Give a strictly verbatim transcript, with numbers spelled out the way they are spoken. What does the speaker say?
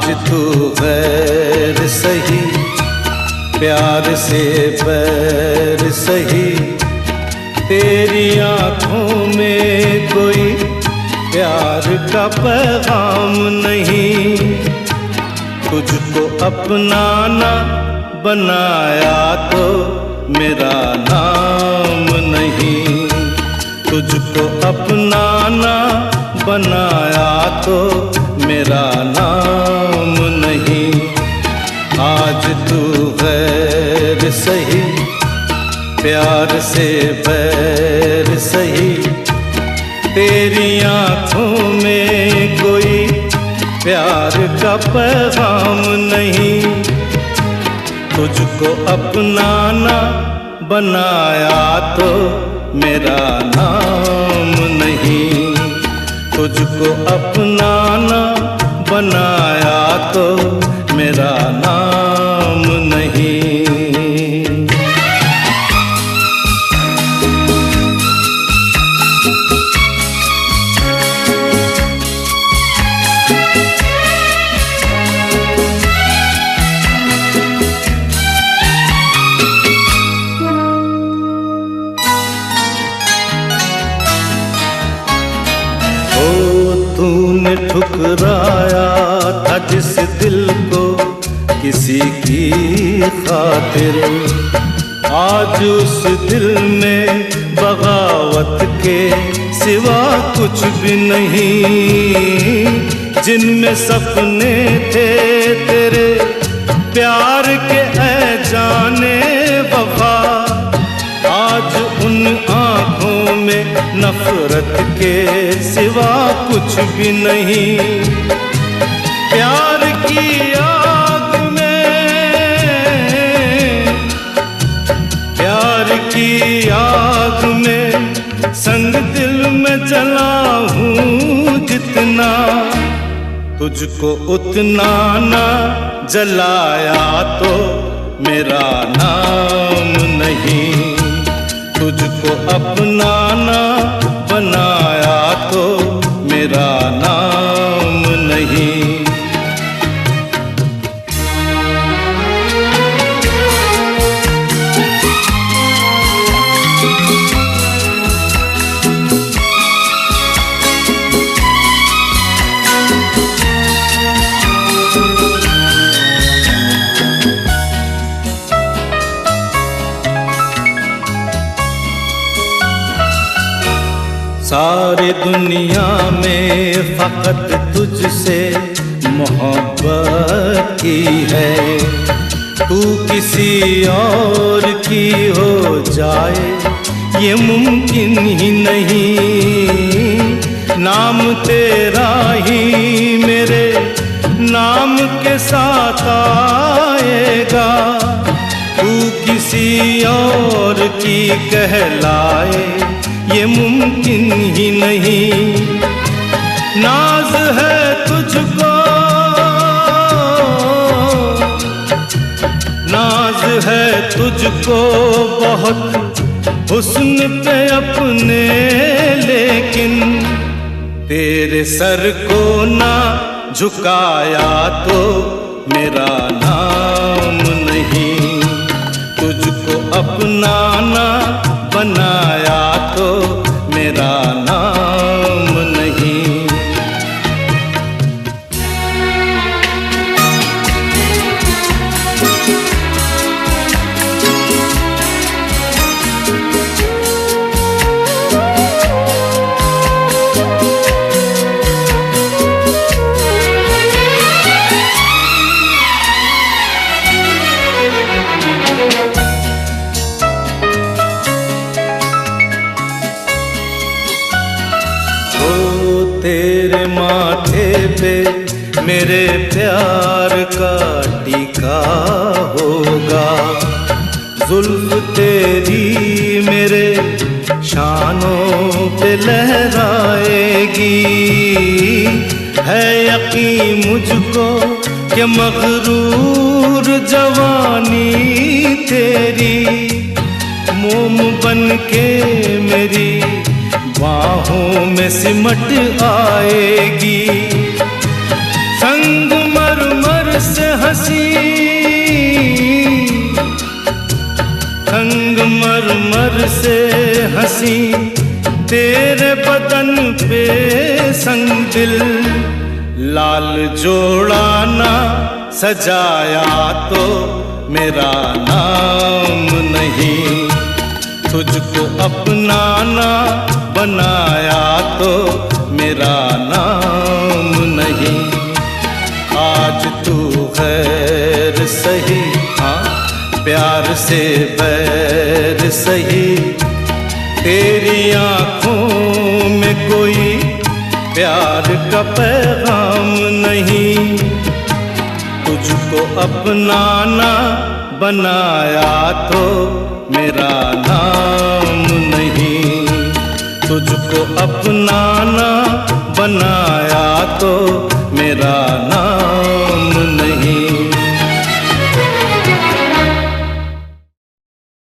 आज तू गैर सही, प्यार से बैर सही, तेरी आंखों में कोई प्यार का पैगाम नहीं। तुझको अपनाना बनाया तो मेरा नाम नहीं, तुझको अपनाना बनाया तो मेरा नाम नहीं। आज तू गैर सही, प्यार से बैर सही, तेरी आंखों में कोई प्यार का पैगाम नहीं। तुझको अपनाना बनाया तो मेरा नाम नहीं, तुझको अपनाना बनाया तो मेरा नाम नहीं। तूने ठुकराया था जिस दिल को किसी की खातिर, आज उस दिल में बगावत के सिवा कुछ भी नहीं। जिनमें सपने थे तेरे प्यार के ऐ जाने वफा, आज उन आँखों में नफरत के सिवा कुछ भी नहीं। प्यार की आग में, प्यार की आग में संग दिल में जला हूँ जितना, तुझको उतना ना जलाया तो मेरा नाम नहीं। तुझको अपनाना बनाया तो मेरा नाम नहीं। सारी दुनिया में फकत तुझसे मोहब्बत की है, तू किसी और की हो जाए ये मुमकिन ही नहीं। नाम तेरा ही मेरे नाम के साथ आएगा, तू किसी और की कहलाए ये मुमकिन ही नहीं। नाज है तुझको, नाज है तुझको बहुत हुस्न पे अपने, लेकिन तेरे सर को ना झुकाया तो मेरा नाम नहीं। तुझको अपनाना बनाया तो मेरा नाम नहीं। तेरे माथे पे मेरे प्यार का टीका होगा, जुल्फ तेरी मेरे शानों पे लहराएगी। है यकीन मुझको कि मगरूर जवानी तेरी मोम बन के मेरी बाहों में सिमट आएगी। संग मरमर हंसी संगमरमर से हंसी तेरे बदन पे संग दिल लाल जोड़ाना सजाया तो मेरा नाम नहीं, तुझको अपनाना बनाया तो मेरा नाम नहीं। आज तू गैर सही, हाँ प्यार से बैर सही, तेरी आँखों में कोई प्यार का पैगाम नहीं। तुझको अपनाना बनाया तो मेरा नाम नहीं, तुझको अपनाना बनाया तो मेरा नाम